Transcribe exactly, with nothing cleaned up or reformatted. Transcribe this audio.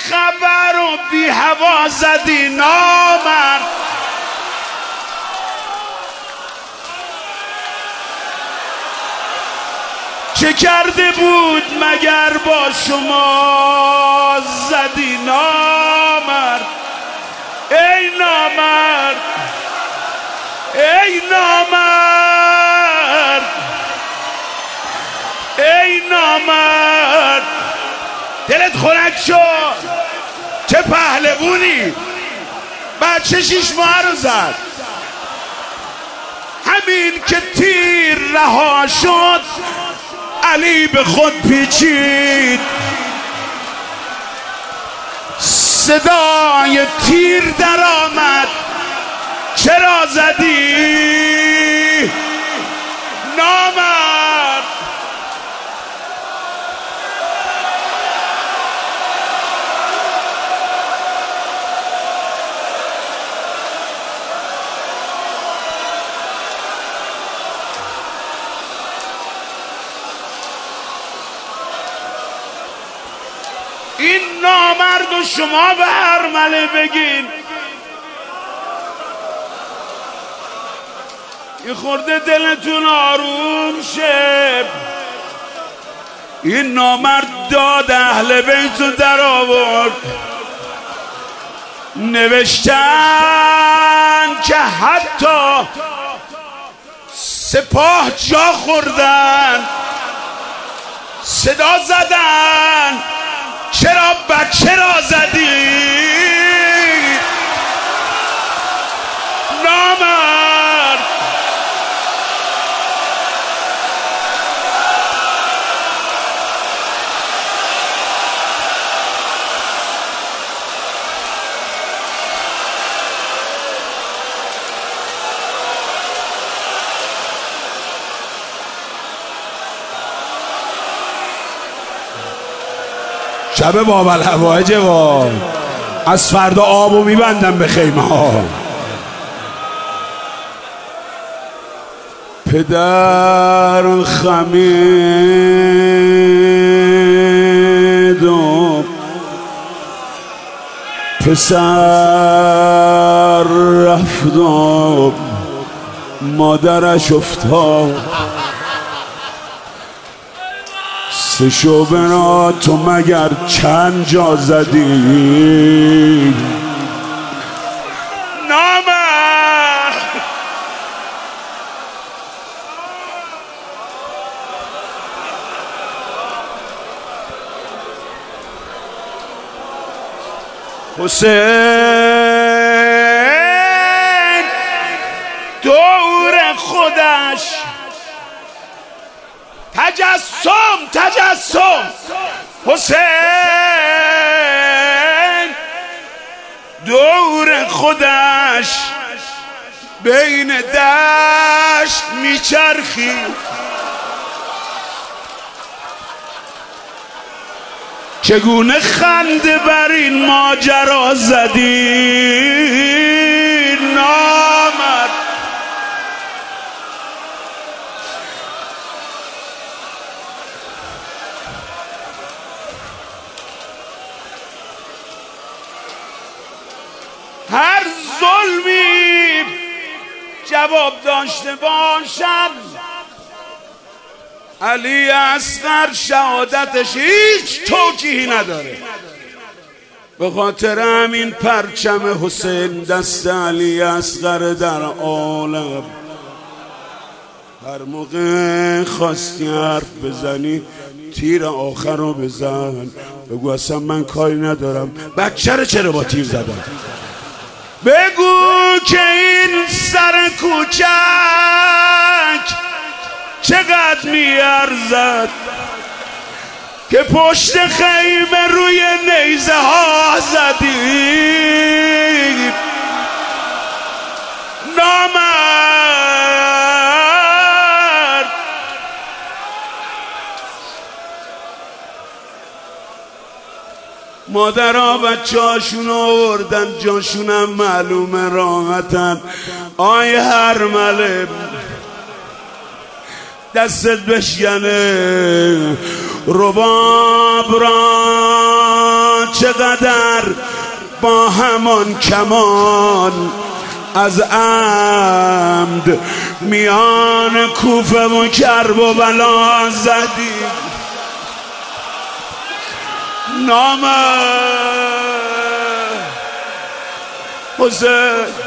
خبر و بی هوا زدی نامرد. چه کرده بود مگر با شما زدی نامرد. ای نامرد ای نامرد ای نامرد. دلت خنک شد. چه پهلوونی. بچه شیش ماه رو زد. همین که تیر رها شد علی به خود پیچید. صدای تیر در آمد. چرا زدی نامرد. این نامرد و شما به ارمله بگین یه خورده دلتون آروم شه. این نامرد داد اهل بیتو در آورد. نوشتن که حتی سپاه جا خوردن. صدا زدن چرا بچه را زدی نامرد. شب بابل هوایجه و از فردا آبو میبندم به خیمه ها. پدر خمید و پسر رفت و مادرش افتاد. سه شعبه را تو مگر چند جا زدی نامرد. حسین دور خودش تجسم تجسم. حسین دور خودش بین دشت میچرخی. چگونه خنده بر این ماجرا زدی نامرد. هر ظلمی جواب داشته باشد علی اصغر شهادتش هیچ توجیهی نداره. به خاطر همین پرچم حسین دست علی اصغر در عالم. هر موقع خواستی حرف بزنی تیر آخر رو بزن. بگو اصلا من کاری ندارم بچه رو چرا با تیر زدم. بگو که این سر کوچک چقدر میارزد که پشت خیمه روی نیزه ها زدی نامرد. مادرها بچه هاشون آوردن جاشونم معلومه راحتن. آی هرمله دستت بشکنه رباب را چه چقدر با همان کمان از عمد میان کوفه و کرب و بلا زدی. نام حسین